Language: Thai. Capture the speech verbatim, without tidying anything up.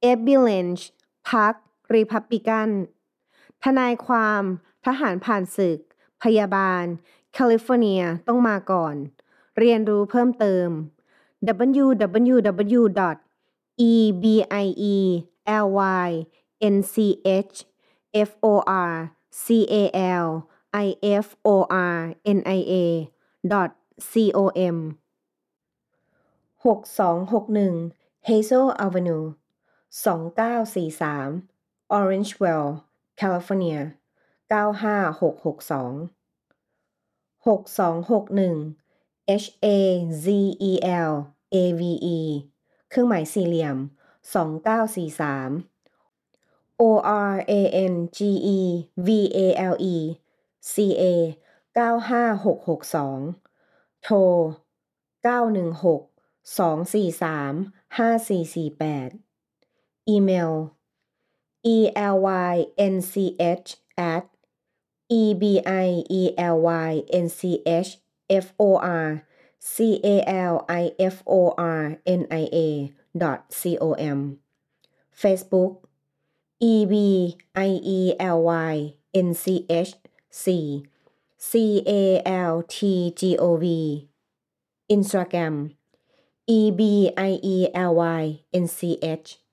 เอบบิเลนจ์พรรครีพับลิกันทนายความทหารผ่านศึกพยาบาลแคลิฟอร์เนียต้องมาก่อนเรียนรู้เพิ่มเติม ดับเบิลยู ดับเบิลยู ดับเบิลยู ดอท อี บี ไอ อี แอล วาย เอ็น ซี เอช เอฟ โอ อาร์ ซี เอ แอล ไอ เอฟ โอ อาร์ เอ็น ไอ เอ ดอท ซี โอ เอ็ม หก สอง หก หนึ่ง Hazel Avenue สอง เก้า สี่ สาม Orangevale California เก้า ห้า หก หก สอง หก สอง หก หนึ่ง H A Z E L A V E เครื่องหมายสี่เหลี่ยม สอง เก้า สี่ สาม O R A N G E V A L E C A เก้า ห้า หก หก สอง โทร เก้า หนึ่ง หก สอง สี่ สาม ห้า สี่ สี่ แปด อีเมล e l y n c h at e b i e l y n c h f o r c a l i f o r n i a dot com Facebook e b i e l y n c h c c a l t g o v Instagram e b i e l y n c h